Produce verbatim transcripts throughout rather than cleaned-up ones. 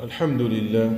الحمد لله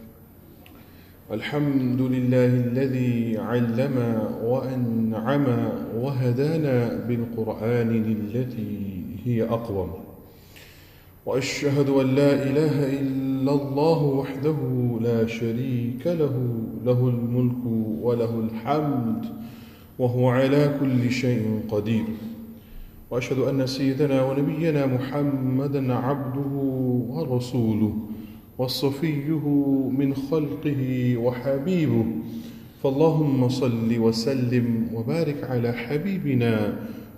الحمد لله الذي علم وأنعم وهدانا بالقرآن للتي هي أقوم، وأشهد أن لا إله إلا الله وحده لا شريك له له الملك وله الحمد وهو على كل شيء قدير، وأشهد أن سيدنا ونبينا محمدا عبده ورسوله وصفيه من خلقه وحبيبه، فاللهم صل وسلم وبارك على حبيبنا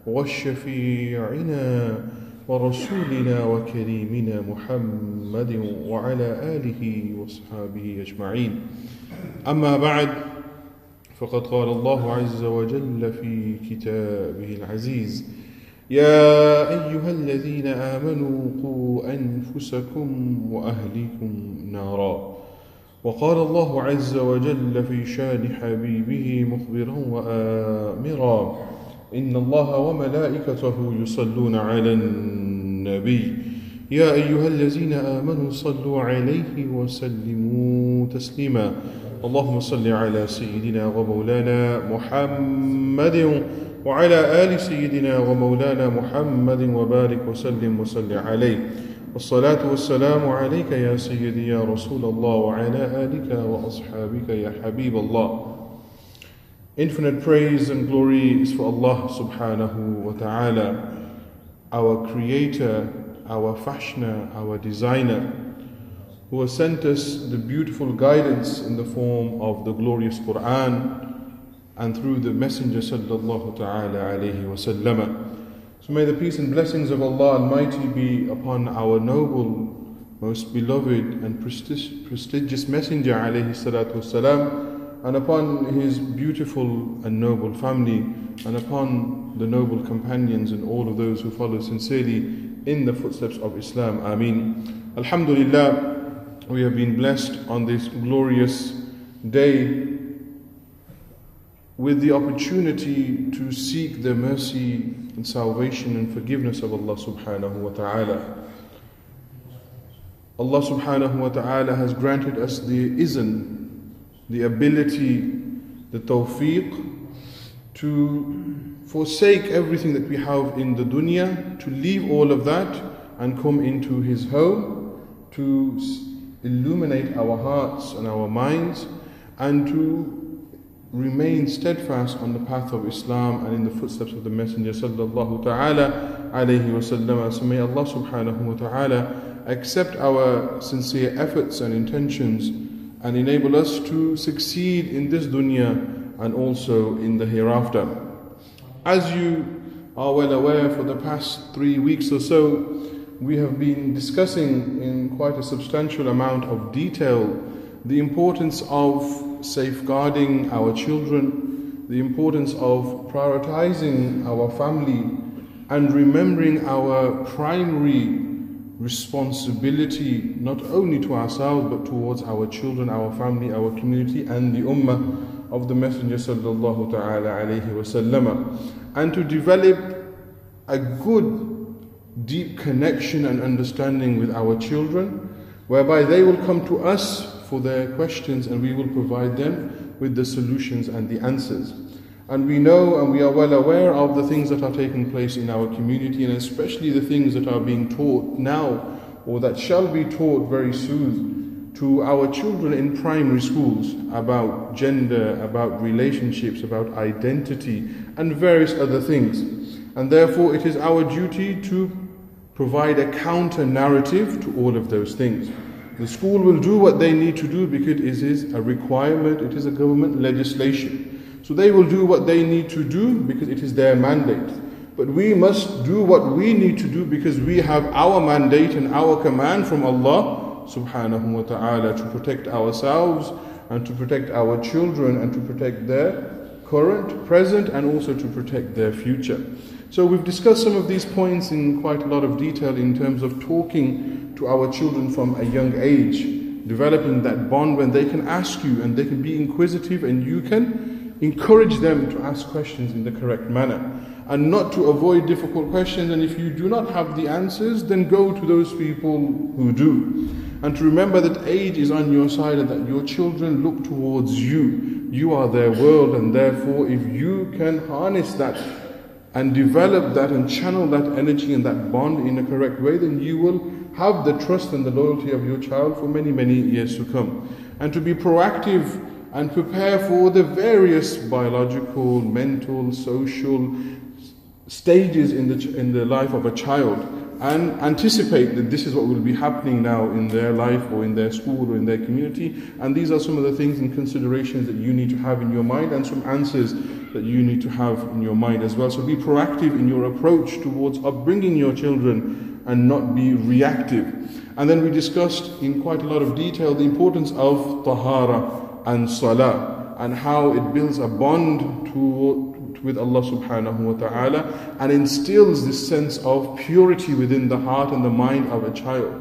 وشفيعنا ورسولنا وكريمنا محمد وعلى آله وصحبه أجمعين. أما بعد، فقد قال الله عز وجل في كتابه العزيز: يا أيها الذين آمنوا قوا أنفسكم وأهليكم نارا. وقال الله عز وجل في شان حبيبه مخبرا وآمرا: إن الله وملائكته يصلون على النبي يا أيها الذين آمنوا صلوا عليه وسلموا تسليما. اللهم صل على سيدنا ومولانا محمد وعلى آل سيدنا ومولانا محمد وبارك وسلم وصل عليه. والصلاة والسلام عليك يا سيدي يا رسول الله وعلى آلك وأصحابك يا حبيب الله. Infinite praise and glory is for Allah subhanahu wa ta'ala, our creator, our fashioner, our designer, who has sent us the beautiful guidance in the form of the glorious Quran and through the Messenger sallallahu ta'ala alayhi wa sallam. So may the peace and blessings of Allah Almighty be upon our noble, most beloved and prestigious Messenger alayhi salatu wasalam, and upon his beautiful and noble family, and upon the noble companions and all of those who follow sincerely in the footsteps of Islam. Ameen. Alhamdulillah, we have been blessed on this glorious day with the opportunity to seek the mercy and salvation and forgiveness of Allah subhanahu wa ta'ala. Allah subhanahu wa ta'ala has granted us the izn, the ability, the tawfiq to forsake everything that we have in the dunya, to leave all of that and come into His home, to illuminate our hearts and our minds, and to remain steadfast on the path of Islam and in the footsteps of the Messenger sallallahu ta'ala alayhi wa sallam. So may Allah subhanahu wa ta'ala accept our sincere efforts and intentions and enable us to succeed in this dunya and also in the hereafter. As you are well aware, for the past three weeks or so, we have been discussing in quite a substantial amount of detail the importance of safeguarding our children, the importance of prioritizing our family, and remembering our primary responsibility not only to ourselves but towards our children, our family, our community, and the ummah of the Messenger sallallahu ta'ala alayhi wa sallam, and to develop a good deep connection and understanding with our children, whereby they will come to us for their questions and we will provide them with the solutions and the answers. And we know and we are well aware of the things that are taking place in our community, and especially the things that are being taught now or that shall be taught very soon to our children in primary schools about gender, about relationships, about identity, and various other things. And therefore it is our duty to provide a counter narrative to all of those things. The school will do what they need to do because it is a requirement, it is a government legislation. So they will do what they need to do because it is their mandate. But we must do what we need to do because we have our mandate and our command from Allah subhanahu wa ta'ala to protect ourselves and to protect our children and to protect their current, present, and also to protect their future. So we've discussed some of these points in quite a lot of detail in terms of talking to our children from a young age, developing that bond when they can ask you and they can be inquisitive and you can encourage them to ask questions in the correct manner and not to avoid difficult questions. And if you do not have the answers, then go to those people who do. And to remember that age is on your side and that your children look towards you. You are their world, and therefore if you can harness that and develop that and channel that energy and that bond in a correct way, then you will have the trust and the loyalty of your child for many, many years to come. And to be proactive and prepare for the various biological, mental, social stages in the, in the life of a child, and anticipate that this is what will be happening now in their life or in their school or in their community. And these are some of the things and considerations that you need to have in your mind, and some answers that you need to have in your mind as well. So be proactive in your approach towards upbringing your children and not be reactive. And then we discussed in quite a lot of detail the importance of tahara and salah, and how it builds a bond to with Allah subhanahu wa ta'ala and instills this sense of purity within the heart and the mind of a child.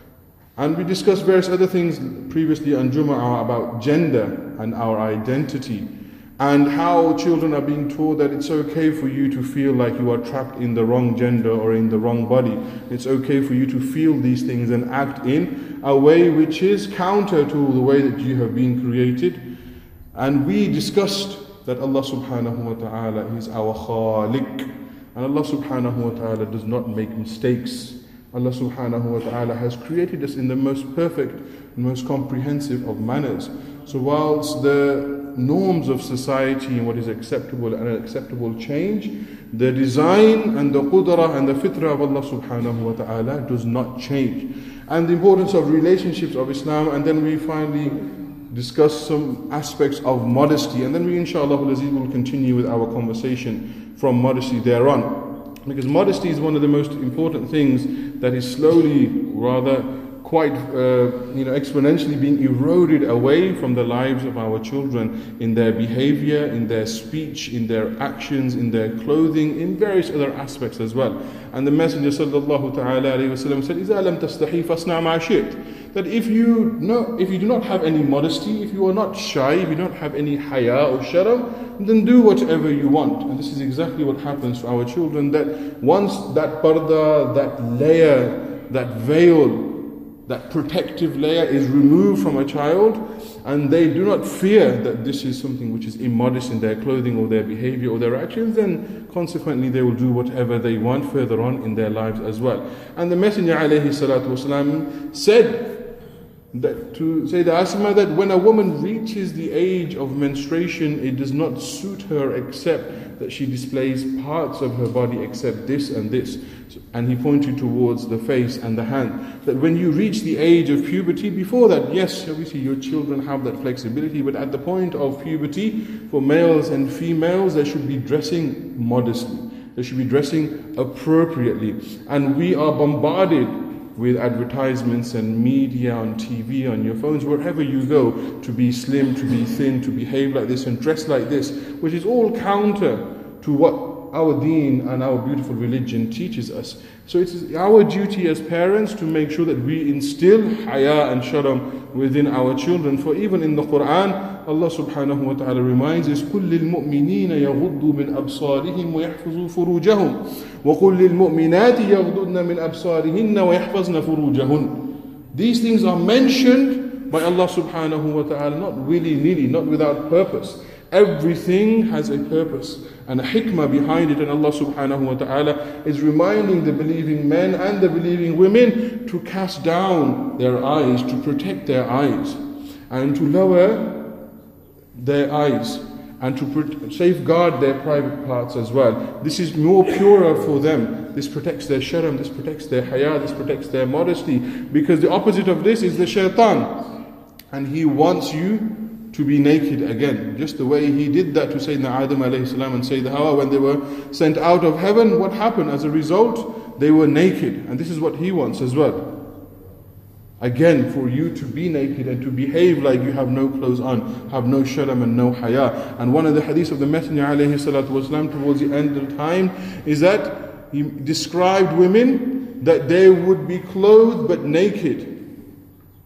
And we discussed various other things previously on Jum'ah about gender and our identity, and how children are being taught that it's okay for you to feel like you are trapped in the wrong gender or in the wrong body. It's okay for you to feel these things and act in a way which is counter to the way that you have been created. And we discussed that Allah subhanahu wa ta'ala is our Khaliq, and Allah subhanahu wa ta'ala does not make mistakes. Allah subhanahu wa ta'ala has created us in the most perfect and most comprehensive of manners. So whilst the norms of society and what is acceptable and unacceptable change, the design and the qudrah and the fitrah of Allah subhanahu wa ta'ala does not change. And the importance of relationships of Islam, and then we finally discuss some aspects of modesty, and then we inshallah will continue with our conversation from modesty thereon, because modesty is one of the most important things that is slowly, rather quite uh, you know exponentially being eroded away from the lives of our children, in their behavior, in their speech, in their actions, in their clothing, in various other aspects as well. And the Messenger sallallahu ta'ala alayhi wa sallam said, إِذَا لَمْ تَسْتَحِي فَاصْنَعْ مَا شِئْتَ, that if you know, if you do not have any modesty, if you are not shy, if you don't have any haya or sharam, then do whatever you want. And this is exactly what happens to our children, that once that parda, that layer, that veil, that protective layer is removed from a child, and they do not fear that this is something which is immodest in their clothing or their behavior or their actions, then consequently they will do whatever they want further on in their lives as well. And the Messenger alayhi salatu wasalam said that to Sayyidah Asma, that when a woman reaches the age of menstruation, it does not suit her except that she displays parts of her body except this and this. And he pointed towards the face and the hand, that when you reach the age of puberty, before that, yes, obviously your children have that flexibility, but at the point of puberty, for males and females, they should be dressing modestly. They should be dressing appropriately. And we are bombarded with advertisements and media on T V, on your phones, wherever you go, to be slim, to be thin, to behave like this and dress like this, which is all counter to what our deen and our beautiful religion teaches us. So it is our duty as parents to make sure that we instill haya and sharam within our children. For even in the Quran, Allah subhanahu wa ta'ala reminds us, قُلْ لِلْمُؤْمِنِينَ يَغُضُّوا مِنْ أَبْصَارِهِمْ وَيَحْفَظُوا فُرُوجَهُمْ وَقُلْ لِلْمُؤْمِنَاتِ يَغْضُضْنَ مِنْ أَبْصَارِهِنَّ وَيَحْفَظْنَ فُرُوجَهُنَّ. These things are mentioned by Allah subhanahu wa ta'ala, not willy-nilly, not without purpose. Everything has a purpose and a hikmah behind it, and Allah subhanahu wa ta'ala is reminding the believing men and the believing women to cast down their eyes, to protect their eyes, and to lower their eyes, and to safeguard their private parts as well. This is more purer for them. This protects their sharam, this protects their haya, this protects their modesty, because the opposite of this is the shaitan, and he wants you to be naked again. Just the way he did that to Sayyidina Adam alayhi salam and Sayyidina Hawa when they were sent out of heaven. What happened as a result? They were naked, and this is what he wants as well. Again, for you to be naked and to behave like you have no clothes on, have no sharam and no haya. And one of the hadiths of the Messenger alayhi salatu wasalam towards the end of time is that he described women that they would be clothed but naked.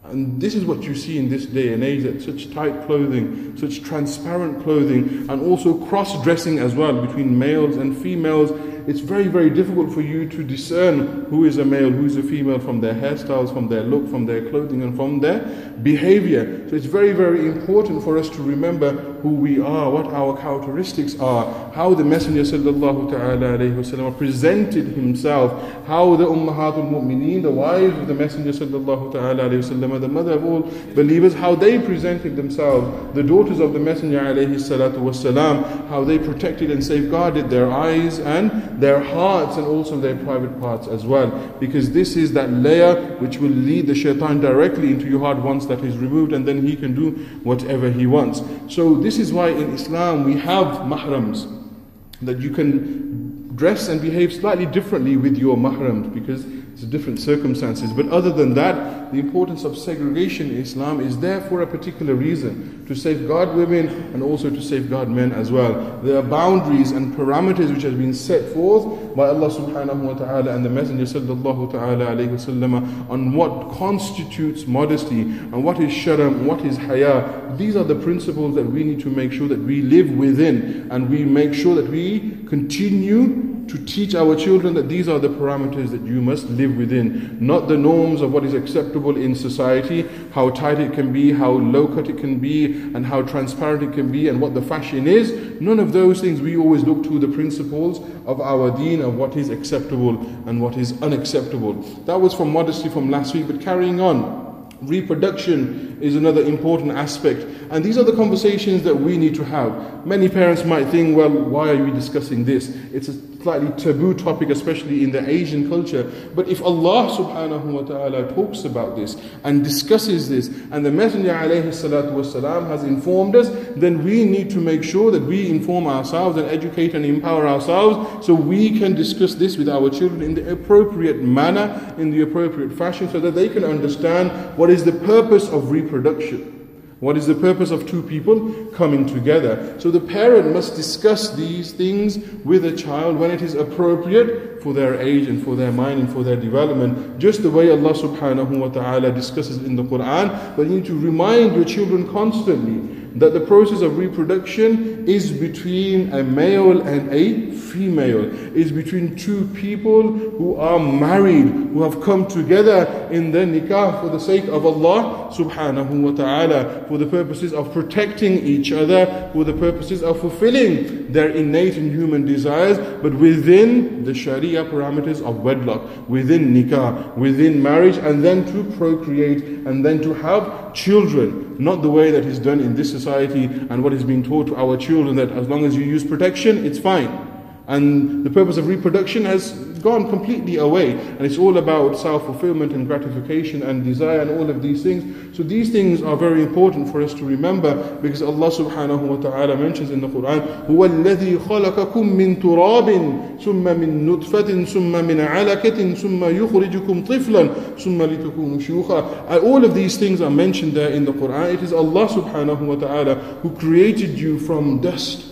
And this is what you see in this day and age, that such tight clothing, such transparent clothing, and also cross-dressing as well between males and females. It's very, very difficult for you to discern who is a male, who is a female from their hairstyles, from their look, from their clothing, and from their behavior. So it's very, very important for us to remember who we are, what our characteristics are, how the Messenger sallallahu ta'ala alayhi wasallam presented himself, how the Ummahatul Mu'mineen, the wives of the Messenger sallallahu ta'ala alayhi wasallam, the mother of all believers, how they presented themselves, the daughters of the Messenger alayhi salatu wasalam, how they protected and safeguarded their eyes and their hearts and also their private parts as well. Because this is that layer which will lead the shaitan directly into your heart once that is removed, and then he can do whatever he wants. So this is why in Islam we have mahrams, that you can dress and behave slightly differently with your mahrams because it's different circumstances. But other than that, the importance of segregation in Islam is there for a particular reason, to safeguard women and also to safeguard men as well. There are boundaries and parameters which have been set forth by Allah subhanahu wa ta'ala and the Messenger sallallahu ta'ala alayhi wa sallam on what constitutes modesty and what is sharam, what is haya. These are the principles that we need to make sure that we live within, and we make sure that we continue to teach our children that these are the parameters that you must live within, not the norms of what is acceptable in society, how tight it can be, how low cut it can be, and how transparent it can be, and what the fashion is. None of those things. We always look to the principles of our deen, of what is acceptable and what is unacceptable. That was from modesty from last week, but carrying on. Reproduction is another important aspect, and these are the conversations that we need to have. Many parents might think, well, why are we discussing this? It's a slightly taboo topic, especially in the Asian culture. But if Allah subhanahu wa ta'ala talks about this and discusses this, and the Messenger alayhi salatu wasalam has informed us, then we need to make sure that we inform ourselves and educate and empower ourselves so we can discuss this with our children in the appropriate manner, in the appropriate fashion, so that they can understand what is the purpose of reproduction. What is the purpose of two people coming together? So the parent must discuss these things with a child when it is appropriate for their age and for their mind and for their development, just the way Allah subhanahu wa ta'ala discusses in the Quran. But you need to remind your children constantly that the process of reproduction is between a male and a female, is between two people who are married, who have come together in the nikah for the sake of Allah subhanahu wa ta'ala, for the purposes of protecting each other, for the purposes of fulfilling their innate and human desires, but within the Sharia parameters of wedlock, within nikah, within marriage, and then to procreate and then to have children. Not the way that is done in this society and what is being taught to our children, that as long as you use protection, it's fine. And the purpose of reproduction has gone completely away. And it's all about self-fulfillment and gratification and desire and all of these things. So these things are very important for us to remember, because Allah subhanahu wa ta'ala mentions in the Quran, هُوَ الَّذِي خَلَقَكُم مِّن تُرَابٍ ثُمَّ مِن نُطْفَةٍ ثُمَّ مِنْ عَلَقَةٍ ثُمَّ يُخْرِجُكُمْ طِفْلًا ثُمَّ لِتَكُونُوا شُيُوخًا. All of these things are mentioned there in the Quran. It is Allah subhanahu wa ta'ala who created you from dust,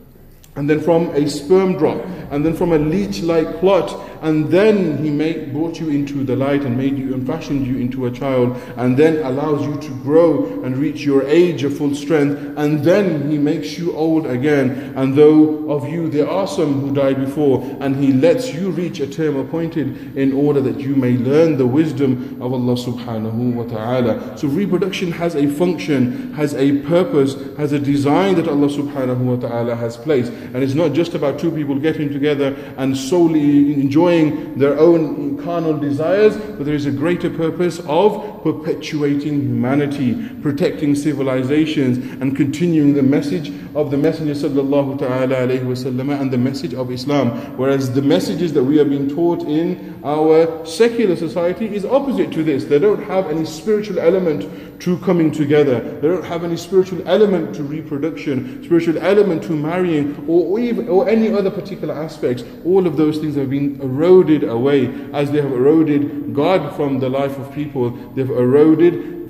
and then from a sperm drop, and then from a leech-like clot, and then He made, brought you into the light and made you and fashioned you into a child, and then allows you to grow and reach your age of full strength, and then He makes you old again. And though of you there are some who died before, and He lets you reach a term appointed in order that you may learn the wisdom of Allah subhanahu wa ta'ala. So reproduction has a function, has a purpose, has a design that Allah subhanahu wa ta'ala has placed. And it's not just about two people getting together and solely enjoying their own carnal desires, but there is a greater purpose of perpetuating humanity, protecting civilizations, and continuing the message of the Messenger sallallahu ta'ala alayhi wa sallam and the message of Islam. Whereas the messages that we are being taught in our secular society is opposite to this. They don't have any spiritual element to coming together. They don't have any spiritual element to reproduction, spiritual element to marrying, or or even or any other particular aspects. All of those things have been eroded away, as they have eroded God from the life of people. They've eroded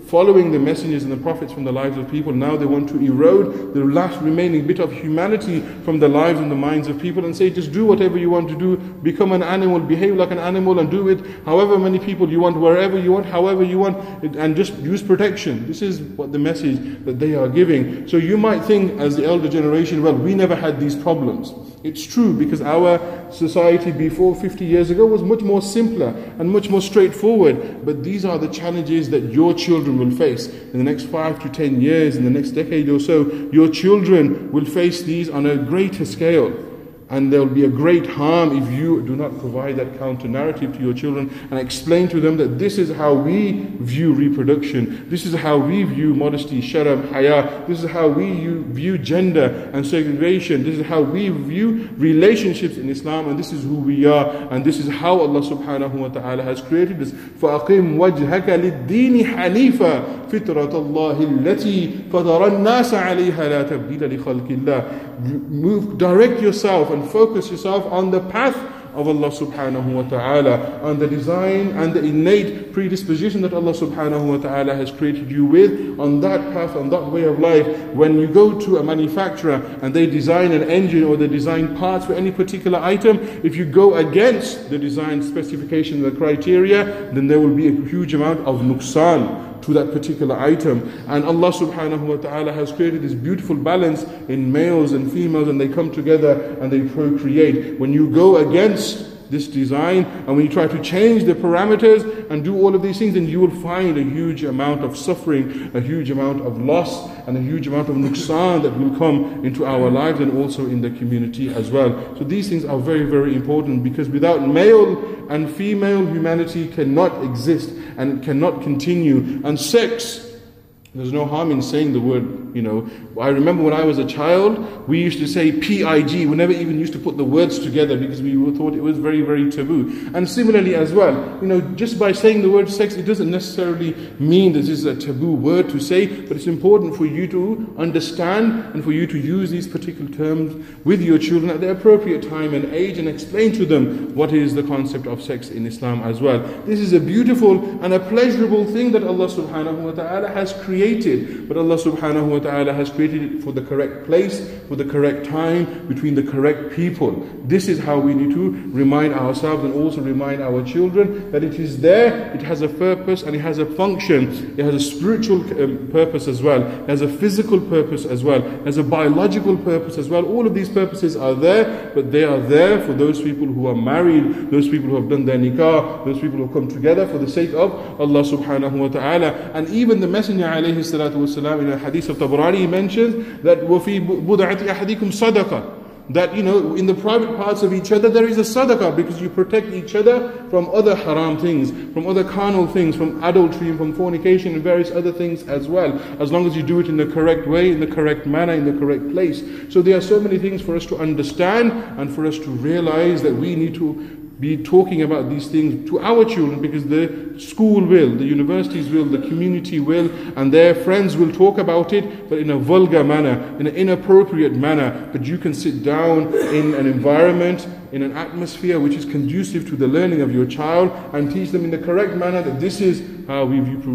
following the messengers and the prophets from the lives of people. Now they want to erode the last remaining bit of humanity from the lives and the minds of people and say, just do whatever you want to do, become an animal, behave like an animal, and do it however many people you want, wherever you want, however you want, and just use protection. This is what the message that they are giving. So you might think as the elder generation, well, we never had these problems. It's true, because our society before fifty years ago was much more simpler and much more straightforward. But these are the challenges that your children will face in the next five to ten years, in the next decade or so. Your children will face these on a greater scale. And there will be a great harm if you do not provide that counter narrative to your children and explain to them that this is how we view reproduction, this is how we view modesty, sharam, haya, this is how we view gender and segregation, this is how we view relationships in Islam, and this is who we are, and this is how Allah subhanahu wa ta'ala has created us. فَأَقِمْ وَجْهَكَ لِلدِّينِ حَنِيفًا فِطْرَةَ اللَّهِ الَّتِي فَطَرَ النَّاسَ عَلَيْهَا لَا تَبْدِيلَ لِخَلْقِ اللَّهِ. Move, direct yourself and focus yourself on the path of Allah subhanahu wa ta'ala, on the design and the innate predisposition that Allah subhanahu wa ta'ala has created you with, on that path, on that way of life. When you go to a manufacturer and they design an engine or they design parts for any particular item, if you go against the design specification and the criteria, then there will be a huge amount of nuqsan to that particular item. And Allah subhanahu wa ta'ala has created this beautiful balance in males and females, and they come together and they procreate. When you go against this design and when you try to change the parameters and do all of these things, then you will find a huge amount of suffering, a huge amount of loss, and a huge amount of nuqsan that will come into our lives and also in the community as well. So these things are very, very important, because without male and female, humanity cannot exist and it cannot continue. And sex, there's no harm in saying the word, you know. I remember when I was a child, we used to say P I G. We never even used to put the words together because we thought it was very, very taboo. And similarly as well, you know, just by saying the word sex, it doesn't necessarily mean this is a taboo word to say, but it's important for you to understand and for you to use these particular terms with your children at the appropriate time and age, and explain to them what is the concept of sex in Islam as well. This is a beautiful and a pleasurable thing that Allah subhanahu wa ta'ala has created. But Allah subhanahu wa ta'ala has created it for the correct place, for the correct time, between the correct people. This is how we need to remind ourselves and also remind our children that it is there, it has a purpose and it has a function. It has a spiritual um, purpose as well, it has a physical purpose as well, it has a biological purpose as well. All of these purposes are there, but they are there for those people who are married, those people who have done their nikah, those people who have come together for the sake of Allah subhanahu wa ta'ala. And even the Messenger alayhi salatu wasalam, in a hadith of Tabarani, he mentions that وَفِي بُضْعَةِ أَحَدِكُمْ صَدَقَةً, that, you know, in the private parts of each other there is a sadaqah, because you protect each other from other haram things, from other carnal things, from adultery and from fornication and various other things as well, as long as you do it in the correct way, in the correct manner, in the correct place. So there are so many things for us to understand and for us to realize that we need to be talking about these things to our children, because the school will, the universities will, the community will, and their friends will talk about it, but in a vulgar manner, in an inappropriate manner. But you can sit down in an environment, in an atmosphere which is conducive to the learning of your child, and teach them in the correct manner that this is how we view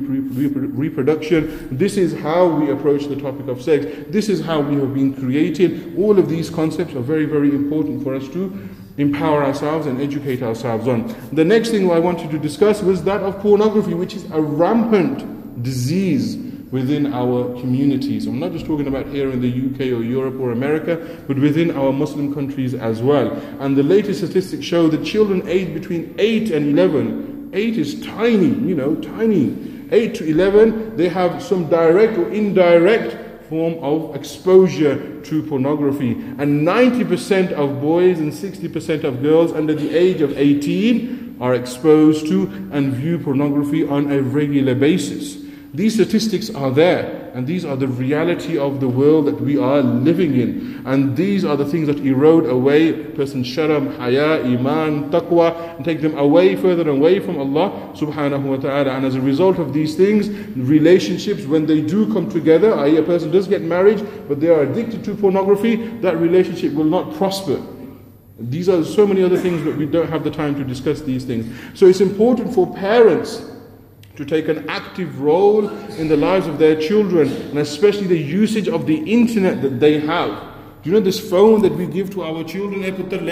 reproduction, this is how we approach the topic of sex, this is how we have been created. All of these concepts are very, very important for us to empower ourselves and educate ourselves on. The next thing I wanted to discuss was that of pornography, which is a rampant disease within our communities. I'm not just talking about here in the U K or Europe or America, but within our Muslim countries as well. And the latest statistics show that children aged between eight and eleven, eight is tiny, you know, tiny, eight to eleven, they have some direct or indirect form of exposure to pornography. And ninety percent of boys and sixty percent of girls under the age of eighteen are exposed to and view pornography on a regular basis. These statistics are there, and these are the reality of the world that we are living in. And these are the things that erode away a person's sharam, haya, iman, taqwa, and take them away, further and away from Allah subhanahu wa ta'ala. And as a result of these things, relationships, when they do come together, that is a person does get married, but they are addicted to pornography, that relationship will not prosper. These are so many other things, but we don't have the time to discuss these things. So it's important for parents to take an active role in the lives of their children, and especially the usage of the internet that they have. Do you know this phone that we give to our children,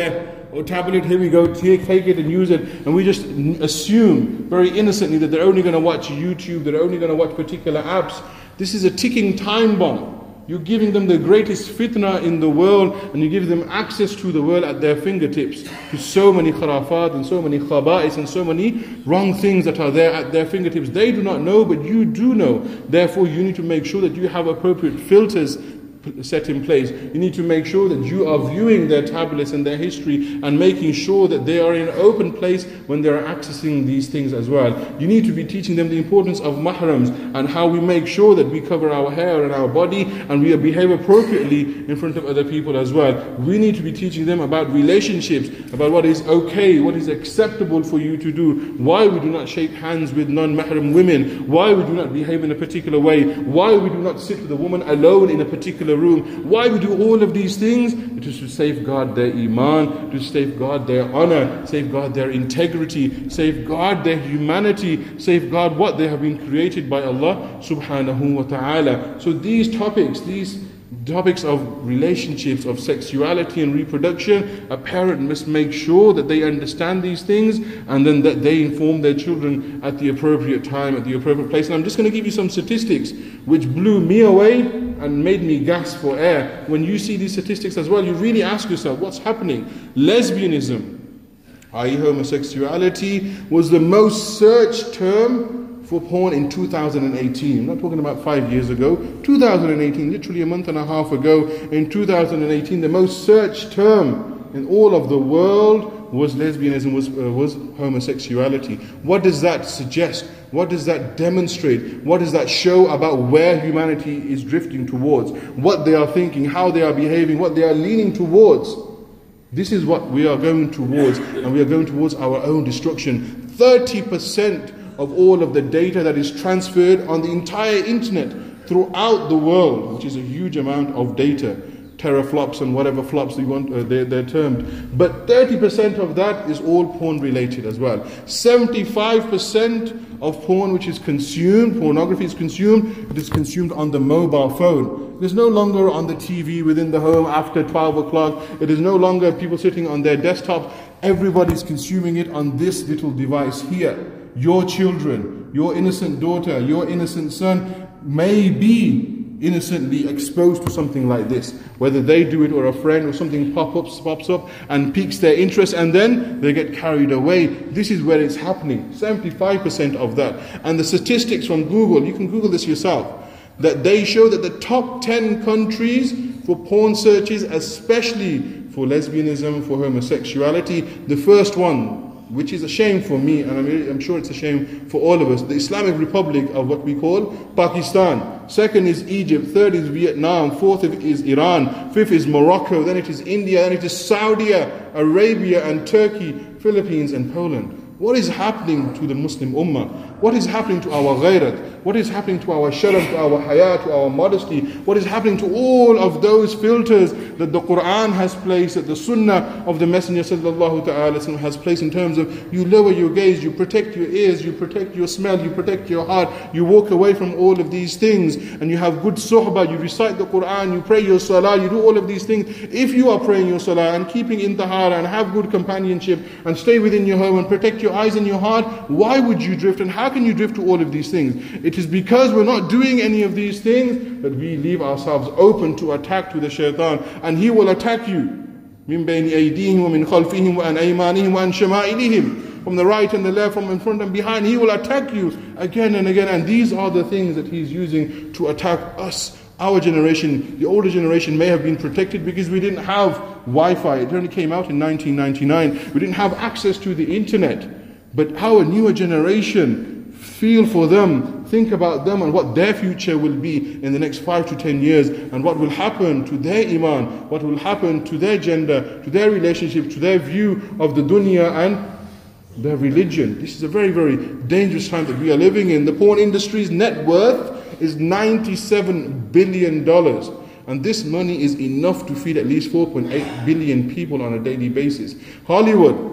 or tablet, here we go, take, take it and use it, and we just assume very innocently that they're only going to watch YouTube, they're only going to watch particular apps. This is a ticking time bomb. You're giving them the greatest fitna in the world, and you give them access to the world at their fingertips, to so many kharafat and so many khaba'is and so many wrong things that are there at their fingertips. They do not know, but you do know. Therefore, you need to make sure that you have appropriate filters set in place. You need to make sure that you are viewing their tablets and their history and making sure that they are in an open place when they are accessing these things as well. You need to be teaching them the importance of mahrams and how we make sure that we cover our hair and our body and we behave appropriately in front of other people as well. We need to be teaching them about relationships, about what is okay, what is acceptable for you to do, why we do not shake hands with non-mahram women, why we do not behave in a particular way, why we do not sit with a woman alone in a particular room. Why we do all of these things? It is to safeguard their iman, to safeguard their honor, safeguard their integrity, safeguard their humanity, safeguard what they have been created by Allah subhanahu wa ta'ala. So these topics, these topics of relationships, of sexuality and reproduction, a parent must make sure that they understand these things and then that they inform their children at the appropriate time, at the appropriate place. And I'm just going to give you some statistics which blew me away and made me gasp for air. When you see these statistics as well, you really ask yourself, what's happening? Lesbianism, that is homosexuality, was the most searched term for porn in two thousand eighteen. I'm not talking about five years ago. two thousand eighteen, literally a month and a half ago, in two thousand eighteen, the most searched term in all of the world was lesbianism, was, uh, was homosexuality. What does that suggest? What does that demonstrate? What does that show about where humanity is drifting towards? What they are thinking, how they are behaving, what they are leaning towards. This is what we are going towards, and we are going towards our own destruction. thirty percent of all of the data that is transferred on the entire internet throughout the world, which is a huge amount of data, teraflops and whatever flops they want, uh, they're, they're termed. But thirty percent of that is all porn related as well. seventy-five percent of porn which is consumed, pornography is consumed, it is consumed on the mobile phone. It is no longer on the T V within the home after twelve o'clock. It is no longer people sitting on their desktops. Everybody's consuming it on this little device here. Your children, your innocent daughter, your innocent son may be innocently exposed to something like this. Whether they do it or a friend or something pop up, pops up and piques their interest, and then they get carried away. This is where it's happening. seventy-five percent of that. And the statistics from Google, you can Google this yourself, that they show that the top ten countries for porn searches, especially for lesbianism, for homosexuality, the first one, which is a shame for me, and I'm, I'm sure it's a shame for all of us, the Islamic Republic of what we call Pakistan. Second is Egypt, third is Vietnam, fourth is Iran, fifth is Morocco, then it is India, then it is Saudi Arabia and Turkey, Philippines and Poland. What is happening to the Muslim Ummah? What is happening to our ghairat? What is happening to our sharaf, to our haya, to our modesty? What is happening to all of those filters that the Quran has placed, that the Sunnah of the Messenger sallallahu ta'ala has placed, in terms of you lower your gaze, you protect your ears, you protect your smell, you protect your heart, you walk away from all of these things, and you have good suhbah, you recite the Quran, you pray your salah, you do all of these things. If you are praying your salah and keeping in tahara and have good companionship and stay within your home and protect your eyes and your heart, why would you drift, and how can you drift to all of these things? It is because we're not doing any of these things that we leave ourselves open to attack to the shaitan, and he will attack you من بين أيديهم ومن خلفهم وعن أيمانهم وعن شمائلهم, from the right and the left, from in front and behind. He will attack you again and again, and these are the things that he's using to attack us. Our generation, the older generation, may have been protected because we didn't have Wi-Fi. It only came out in nineteen ninety-nine. We didn't have access to the internet. But our newer generation, feel for them, think about them and what their future will be in the next five to ten years, and what will happen to their iman, what will happen to their gender, to their relationship, to their view of the dunya and their religion. This is a very, very dangerous time that we are living in. The porn industry's net worth is ninety-seven billion dollars. And this money is enough to feed at least four point eight billion people on a daily basis. Hollywood,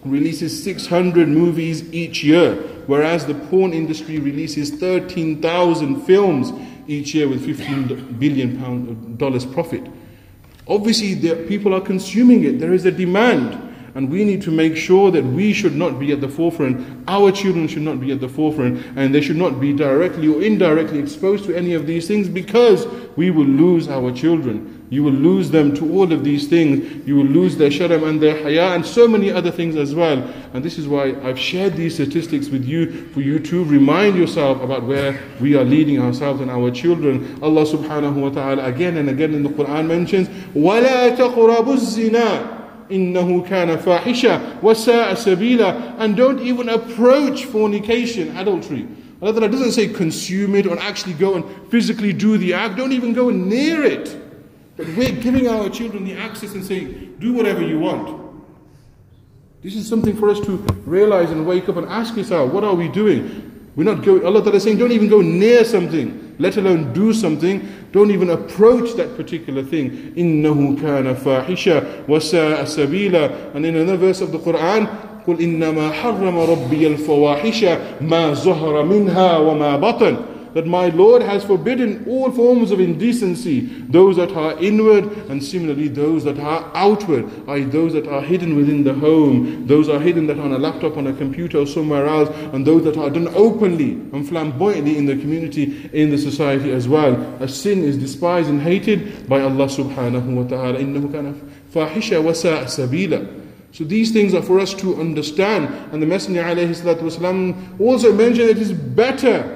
releases six hundred movies each year, whereas the porn industry releases thirteen thousand films each year with fifteen billion pound dollars profit. Obviously, the people are consuming it. There is a demand, and we need to make sure that we should not be at the forefront. Our children should not be at the forefront, and they should not be directly or indirectly exposed to any of these things, because we will lose our children. You will lose them to all of these things. You will lose their sharam and their haya and so many other things as well. And this is why I've shared these statistics with you, for you to remind yourself about where we are leading ourselves and our children. Allah subhanahu wa ta'ala again and again in the Quran mentions, وَلَا تَقْرَبُوا الزِّنَا إِنَّهُ كَانَ فَاحِشًا وَسَاءَ سَبِيلًا. And don't even approach fornication, adultery. Allah doesn't say consume it or actually go and physically do the act. Don't even go near it. But we're giving our children the access and saying, do whatever you want. This is something for us to realize and wake up and ask yourself, what are we doing? We're not going, Allah Ta'ala is saying, don't even go near something, let alone do something. Don't even approach that particular thing. إِنَّهُ كَانَ فَاحِشًا وَسَاءَ سَبِيلًا. And in another verse of the Quran, قُلْ إِنَّمَا حَرَّمَ رَبِّيَ الْفَوَاحِشَ مَا زَهَرَ مِنْهَا وَمَا بَطَنَ. That my Lord has forbidden all forms of indecency, those that are inward, and similarly those that are outward, that is those that are hidden within the home, those are hidden that are on a laptop, on a computer or somewhere else, and those that are done openly and flamboyantly in the community, in the society as well. A sin is despised and hated by Allah subhanahu wa ta'ala. إِنَّهُ كَانَ فَاحِشًا وَسَاءَ سَبِيلًا. So these things are for us to understand. And the Messenger alayhi salatu wasalam also mentioned it is better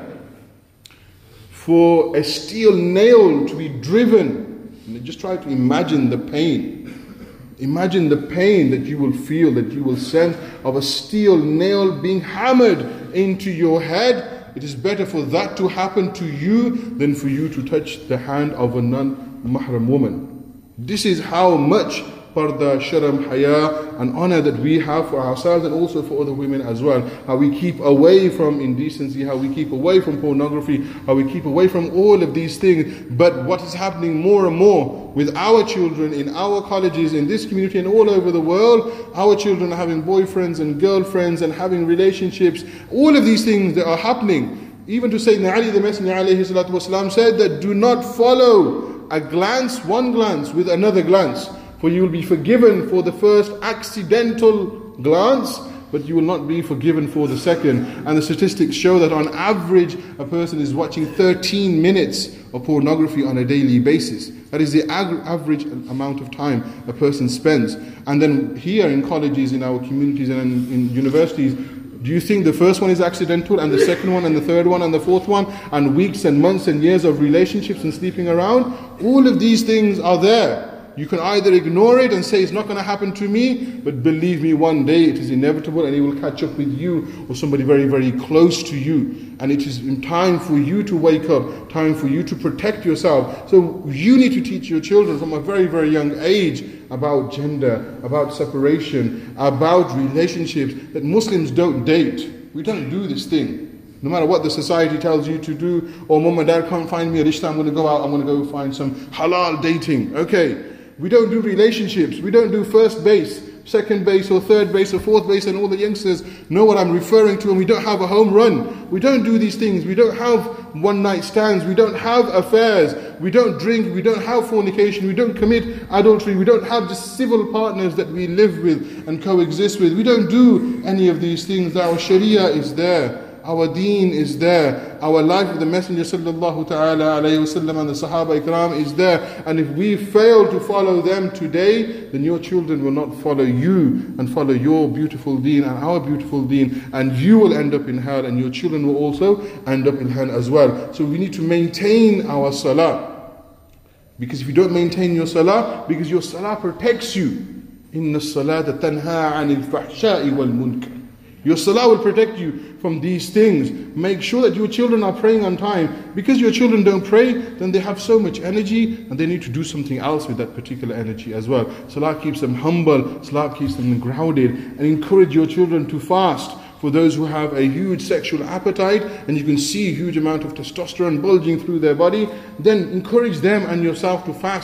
for a steel nail to be driven. And just try to imagine the pain. Imagine the pain that you will feel, that you will sense of a steel nail being hammered into your head. It is better for that to happen to you than for you to touch the hand of a non-mahram woman. This is how much parda, sharam, haya, and honor that we have for ourselves and also for other women as well. How we keep away from indecency, how we keep away from pornography, how we keep away from all of these things. But what is happening more and more with our children in our colleges, in this community and all over the world, our children are having boyfriends and girlfriends and having relationships. All of these things that are happening. Even to Sayyidina Ali, the Messenger alayhi salatu wasalam said that do not follow a glance, one glance with another glance. For you will be forgiven for the first accidental glance, but you will not be forgiven for the second. And the statistics show that on average, a person is watching thirteen minutes of pornography on a daily basis. That is the ag- average amount of time a person spends. And then here in colleges, in our communities and in, in universities, do you think the first one is accidental and the second one and the third one and the fourth one and weeks and months and years of relationships and sleeping around? All of these things are there. You can either ignore it and say it's not going to happen to me, but believe me, one day it is inevitable and it will catch up with you or somebody very, very close to you. And it is time for you to wake up, time for you to protect yourself. So you need to teach your children from a very, very young age about gender, about separation, about relationships, that Muslims don't date. We don't do this thing. No matter what the society tells you to do, or mom and dad can't find me a rishta, I'm going to go out, I'm going to go find some halal dating. Okay. We don't do relationships. We don't do first base, second base, or third base, or fourth base, and all the youngsters know what I'm referring to, and we don't have a home run. We don't do these things. We don't have one night stands. We don't have affairs. We don't drink. We don't have fornication. We don't commit adultery. We don't have just civil partners that we live with and coexist with. We don't do any of these things. Our sharia is there. Our deen is there. Our life of the Messenger sallallahu ta'ala alayhi wasallam and the Sahaba ikram is there. And if we fail to follow them today, then your children will not follow you and follow your beautiful deen and our beautiful deen. And you will end up in hell, and your children will also end up in hell as well. So we need to maintain our salah. Because if you don't maintain your salah, because your salah protects you. Inna salata tanha anil fahsha'i wal munkar. Your salah will protect you from these things. Make sure that your children are praying on time. Because your children don't pray, then they have so much energy and they need to do something else with that particular energy as well. Salah keeps them humble, salah keeps them grounded. And encourage your children to fast. For those who have a huge sexual appetite and you can see a huge amount of testosterone bulging through their body, then encourage them and yourself to fast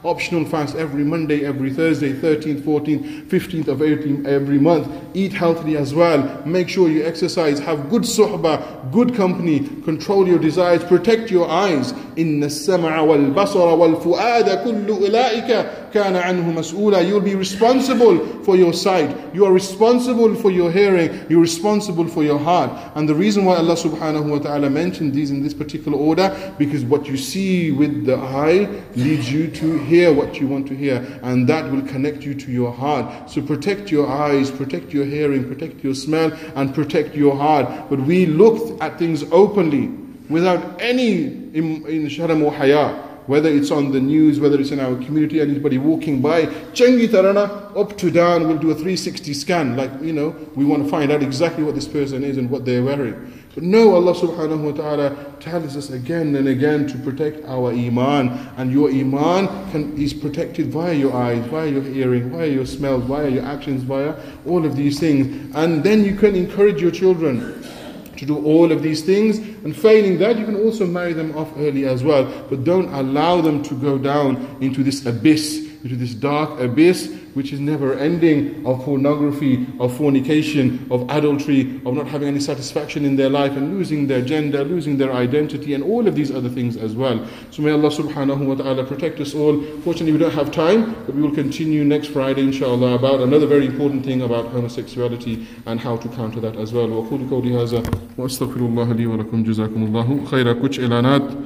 optional fast every Monday, every Thursday, thirteenth, fourteenth, fifteenth of every, every month. Eat healthily as well. Make sure you exercise, have good suhbah, good company, control your desires, protect your eyes. إِنَّ السَّمْعَ وَالْبَصَرَ وَالْفُؤَادَ كُلُّ أُولَٰئِكَ كَانَ عَنْهُ مَسْئُولًا. You'll be responsible for your sight. You are responsible for your hearing. You're responsible for your heart. And the reason why Allah subhanahu wa ta'ala mentioned these in this particular order, because what you see with the eye leads you to hear what you want to hear, and that will connect you to your heart. So protect your eyes, protect your hearing, protect your smell, and protect your heart. But we look at things openly without any in, in sharam or haya. Whether it's on the news, whether it's in our community, anybody walking by, changi tarana, up to down, we'll do a three sixty scan. Like, you know, we want to find out exactly what this person is and what they're wearing. But no, Allah subhanahu wa ta'ala tells us again and again to protect our iman. And your iman can, is protected via your eyes, via your hearing, via your smells, via your actions, via all of these things. And then you can encourage your children to do all of these things, and failing that, you can also marry them off early as well. But don't allow them to go down into this abyss, into this dark abyss, which is never ending, of pornography, of fornication, of adultery, of not having any satisfaction in their life, and losing their gender, losing their identity, and all of these other things as well. So may Allah subhanahu wa ta'ala protect us all. Fortunately, we don't have time, but we will continue next Friday, inshallah, about another very important thing about homosexuality and how to counter that as well. وَأَقُولُ قَوْلِي هَذَا وَأَسْتَغْفِرُ اللَّهَ لِي وَلَكُمْ جَزَاكُمُ اللَّهُ خَيْرًا. कुछ ऐलानात